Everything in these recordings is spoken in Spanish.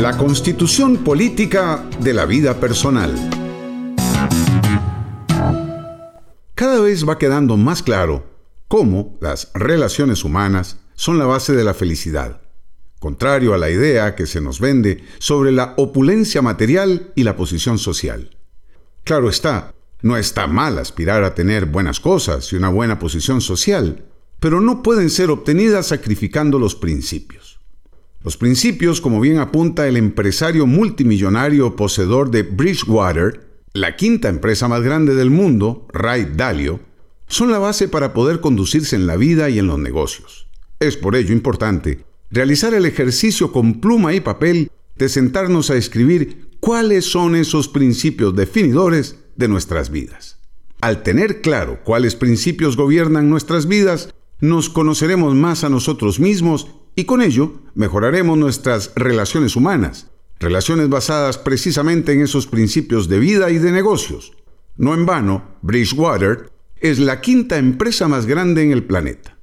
La constitución política de la vida personal. Cada vez va quedando más claro cómo las relaciones humanas son la base de la felicidad, contrario a la idea que se nos vende sobre la opulencia material y la posición social. Claro está, no está mal aspirar a tener buenas cosas y una buena posición social, pero no pueden ser obtenidas sacrificando los principios. Los principios, como bien apunta el empresario multimillonario poseedor de Bridgewater, la quinta empresa más grande del mundo, Ray Dalio, son la base para poder conducirse en la vida y en los negocios. Es por ello importante realizar el ejercicio con pluma y papel de sentarnos a escribir cuáles son esos principios definidores de nuestras vidas. Al tener claro cuáles principios gobiernan nuestras vidas, nos conoceremos más a nosotros mismos y con ello mejoraremos nuestras relaciones humanas, relaciones basadas precisamente en esos principios de vida y de negocios. No en vano, Bridgewater es la quinta empresa más grande en el planeta.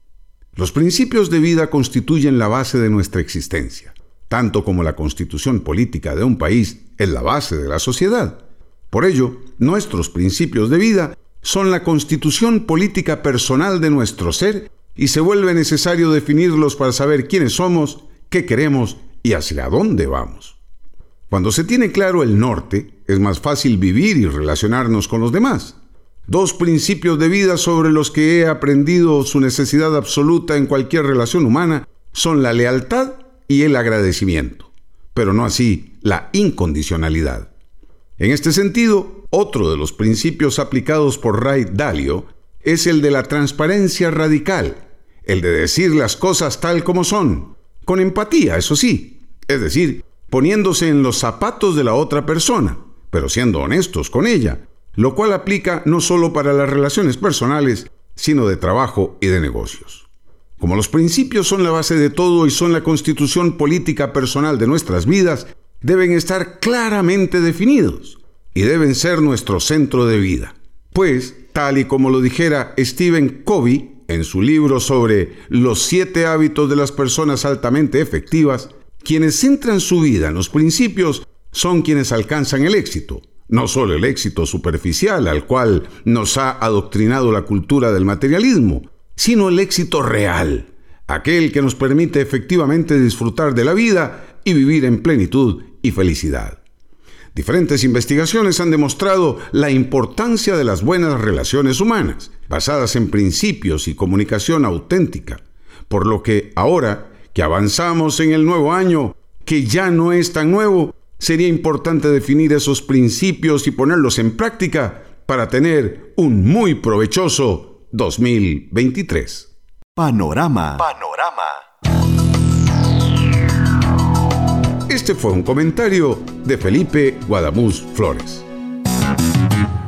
Los principios de vida constituyen la base de nuestra existencia, tanto como la constitución política de un país es la base de la sociedad. Por ello, nuestros principios de vida son la constitución política personal de nuestro ser y se vuelve necesario definirlos para saber quiénes somos, qué queremos y hacia dónde vamos. Cuando se tiene claro el norte, es más fácil vivir y relacionarnos con los demás. Dos principios de vida sobre los que he aprendido su necesidad absoluta en cualquier relación humana son la lealtad y el agradecimiento, pero no así la incondicionalidad. En este sentido, otro de los principios aplicados por Ray Dalio es el de la transparencia radical, el de decir las cosas tal como son, con empatía, eso sí, es decir, poniéndose en los zapatos de la otra persona, pero siendo honestos con ella, lo cual aplica no solo para las relaciones personales, sino de trabajo y de negocios. Como los principios son la base de todo y son la constitución política personal de nuestras vidas, deben estar claramente definidos y deben ser nuestro centro de vida. Pues, tal y como lo dijera Stephen Covey en su libro sobre los 7 hábitos de las personas altamente efectivas, quienes centran su vida en los principios son quienes alcanzan el éxito, no solo el éxito superficial al cual nos ha adoctrinado la cultura del materialismo, sino el éxito real, aquel que nos permite efectivamente disfrutar de la vida y vivir en plenitud y felicidad. Diferentes investigaciones han demostrado la importancia de las buenas relaciones humanas, basadas en principios y comunicación auténtica, por lo que ahora que avanzamos en el nuevo año, que ya no es tan nuevo, sería importante definir esos principios y ponerlos en práctica para tener un muy provechoso 2023. Panorama. Este fue un comentario de Felipe Guadamuz Flores.